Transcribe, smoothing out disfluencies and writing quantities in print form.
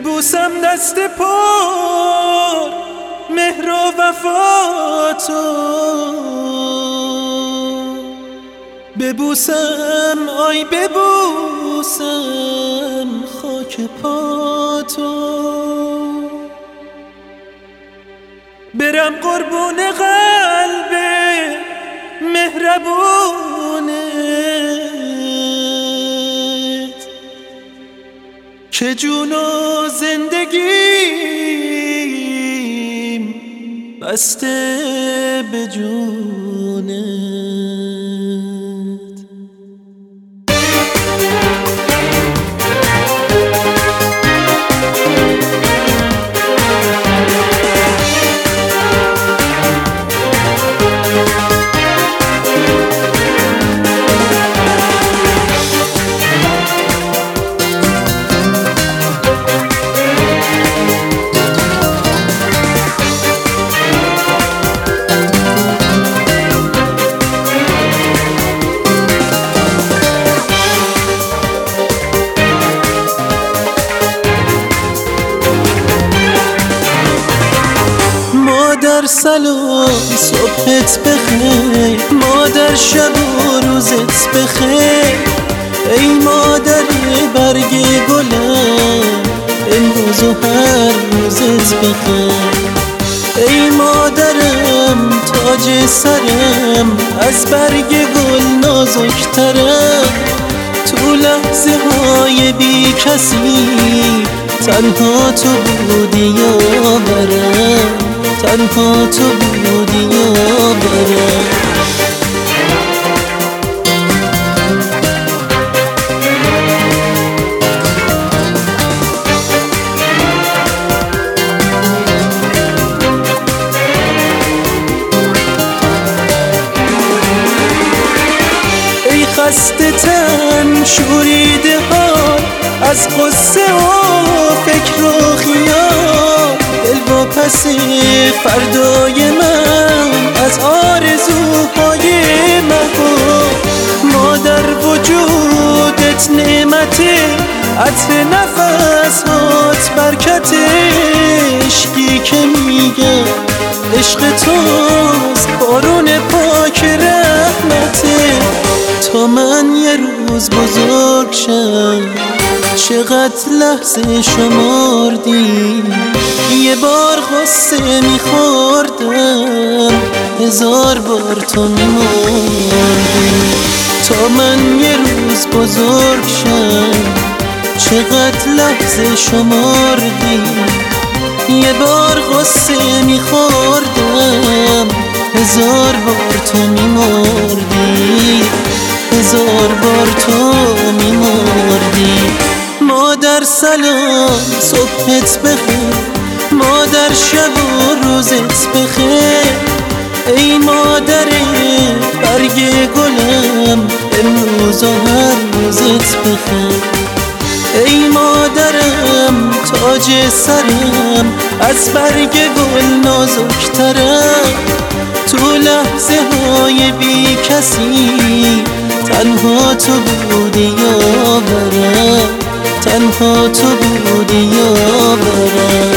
ببوسم دست پر مهر و وفا تو، ببوسم آی ببوسم خاک پا تو، برم قربون قلب مهربونت که جون و زندگیم بسته به جونت. مادر سلام صبحت بخیر، مادر شب و روزت بخیر، ای مادر برگ گلم امروز و هر روزت بخیر، ای مادرم تاج سرم از برگ گل نازکترم، تو لحظه های بی کسی تنها تو بودی یاورم، تنها تو بودی یاورم. ای خسته تن شوریده حال از قصه و فکر و خیال، دل با پس فردای من از آرزوهای محال، مادر وجودت نعمته، عطر نفس هات برکت، عشقی که میگم عشق توست بارون پاک رحمته، تا من یه روز بزرگ شم چقدر لحظه شمردی، یه بار غصه میخوردم هزار بار تو میمردی، تا من یه روز بزرگ شم چقدر لحظه شمردی، یه بار غصه میخوردم هزار بار تو میمردی، هزار بار تو میمردی. مادر سلام صبحت بخیر، مادر شب و روزت بخیر، ای مادر برگ گلم امروز و هر روزت بخیر، ای مادرم تاج سرم از برگ گل نازکترم، تو لحظه های بی کسی تنها تو بودی یاورم، تنها تو بودی یاورم.